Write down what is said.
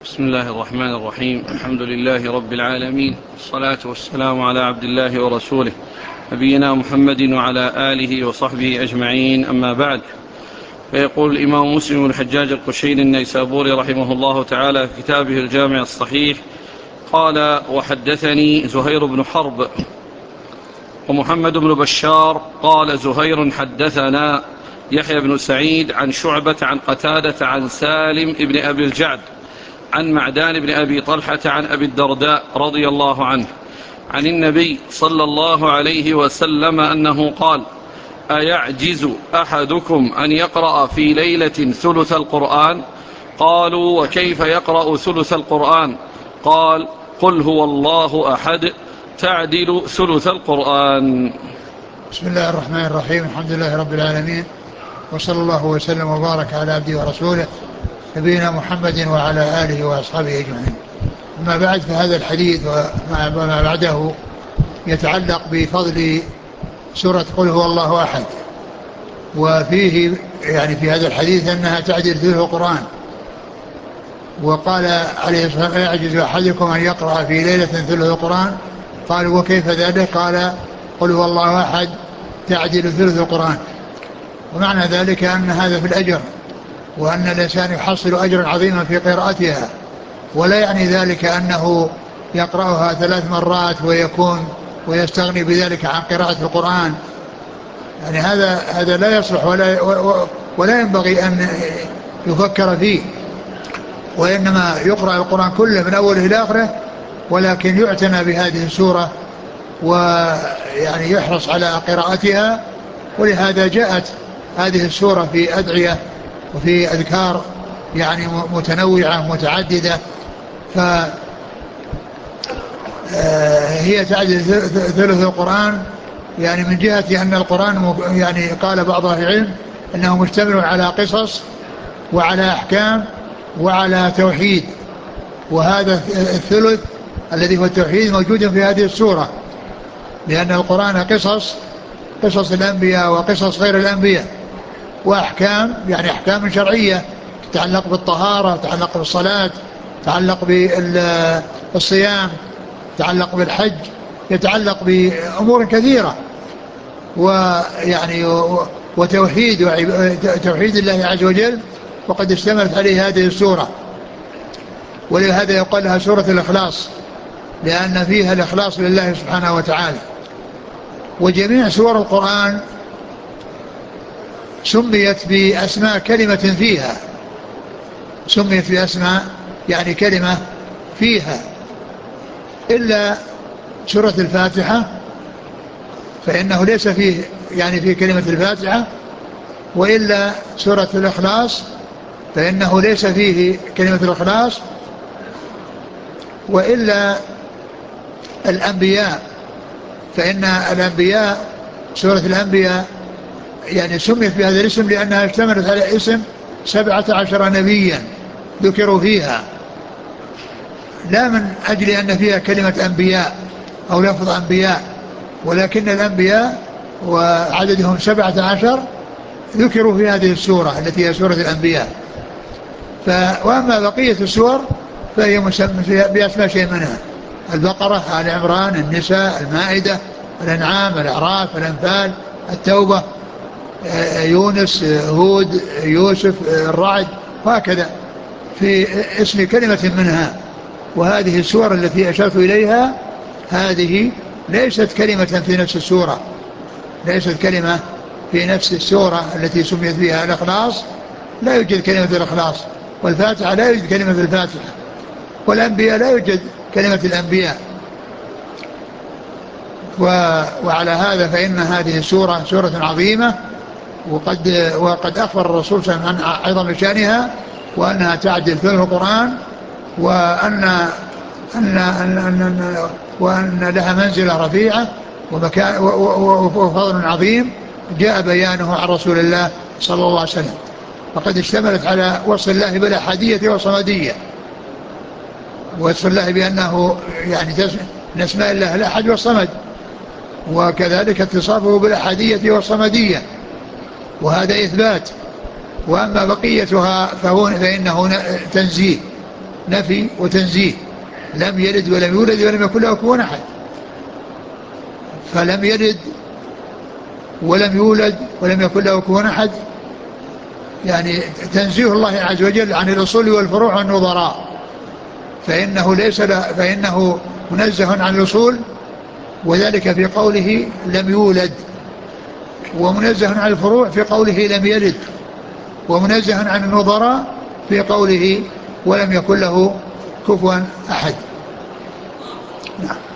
بسم الله الرحمن الرحيم. الحمد لله رب العالمين، والصلاة والسلام على عبد الله ورسوله نبينا محمد وعلى آله وصحبه أجمعين، أما بعد. فيقول الإمام مسلم الحجاج القشيري النيسابوري رحمه الله تعالى في كتابه الجامع الصحيح قال: وحدثني زهير بن حرب ومحمد بن بشار قال زهير حدثنا يحيى بن سعيد عن شعبة عن قتادة عن سالم بن أبي الجعد عن معدان بن أبي طلحة عن أبي الدرداء رضي الله عنه عن النبي صلى الله عليه وسلم أنه قال: أيعجز أحدكم أن يقرأ في ليلة ثلث القرآن؟ قالوا: وكيف يقرأ ثلث القرآن؟ قال: قل هو الله أحد تعدل ثلث القرآن. بسم الله الرحمن الرحيم. الحمد لله رب العالمين، وصلى الله وسلم وبارك على عبده ورسوله نبينا محمد وعلى آله وأصحابه أجمعين. أما بعد، فهذا الحديث وما بعده يتعلق بفضل سورة قل هو الله أحد، وفيه يعني في هذا الحديث أنها تعدل ثلث القرآن. وقال عليه الصلاة والسلام: يعجز أحدكم أن يقرأ في ليلة ثلث القرآن. قالوا: وكيف ذلك؟ قال: قل هو الله أحد تعدل ثلث القرآن. ومعنى ذلك أن هذا في الأجر، وأن الإنسان يحصل أجرا عظيما في قراءتها، ولا يعني ذلك أنه يقرأها 3 مرات ويستغني بذلك عن قراءة القرآن. يعني هذا لا يصلح ولا ينبغي أن يفكر فيه، وإنما يقرأ القرآن كله من أوله إلى آخره، ولكن يعتنى بهذه السورة ويعني يحرص على قراءتها. ولهذا جاءت هذه السورة في أدعية وفي أذكار يعني متنوعة متعددة، فهي تعدل ثلث القرآن، يعني من جهة أن القرآن يعني قال بعض أهل العلم أنه مشتمل على قصص وعلى أحكام وعلى توحيد، وهذا الثلث الذي هو التوحيد موجود في هذه السورة، لأن القرآن قصص الأنبياء وقصص غير الأنبياء، وأحكام يعني أحكام شرعية تتعلق بالطهارة، تتعلق بالصلاة، تتعلق بالصيام، تتعلق بالحج، يتعلق بأمور كثيرة، ويعني توحيد الله عز وجل، وقد اشتملت عليه هذه السورة. ولهذا يقال لها سورة الإخلاص، لأن فيها الإخلاص لله سبحانه وتعالى. وجميع سور القرآن سميت بأسماء كلمة فيها، سميت بأسماء يعني كلمة فيها، إلا سورة الفاتحة فإنه ليس فيه يعني في كلمة الفاتحة، وإلا سورة الإخلاص فإنه ليس فيه كلمة الإخلاص، وإلا الأنبياء فإن الأنبياء سورة الأنبياء يعني سميت بهذا الاسم لأنها اشتملت على اسم 17 نبيا ذكروا فيها، لا من أجل أن فيها كلمة أنبياء أو لفظ أنبياء، ولكن الأنبياء وعددهم 17 ذكروا في هذه السورة التي هي سورة الأنبياء. وأما بقية السور فهي مسمى بأسماء شيء منها: البقرة، آل عمران، النساء، المائدة، الأنعام، الأعراف، الأنفال، التوبة، يونس، هود، يوسف، الرعد، وهكذا في اسم كلمة منها. وهذه السور التي أشرت إليها هذه ليست كلمة في نفس السورة، ليست كلمة في نفس السورة التي سميت بها الإخلاص، لا يوجد كلمة الإخلاص. والفاتحة لا يوجد كلمة الفاتحة، والأنبياء لا يوجد كلمة الأنبياء. وعلى هذا فإن هذه السورة سورة عظيمة، وقد أخبر الرسول صلى الله عليه وسلم عن عظم شأنها، وأنها تعدل ثلث القرآن، وأن لها منزلة رفيعة ومكان وفضل عظيم جاء بيانه عن رسول الله صلى الله عليه وسلم. فقد اشتملت على وصف الله بالأحدية والصمدية، وصف الله بأنه يعني من أسماء الله الأحد والصمد، وكذلك اتصافه بالأحدية والصمدية، وهذا إثبات. وأما بقيتها فإنه تنزيه، نفي وتنزيه. لم يلد ولم يولد ولم يكن له كفوا أحد. فلم يلد ولم يولد ولم يكن له كفوا أحد، يعني تنزيه الله عز وجل عن الأصول والفروع والنظراء، فإنه منزه عن الأصول، وذلك في قوله لم يولد، ومنزه عن الفروع في قوله لم يلد، ومنزه عن النظراء في قوله ولم يكن له كفوا أحد. نعم.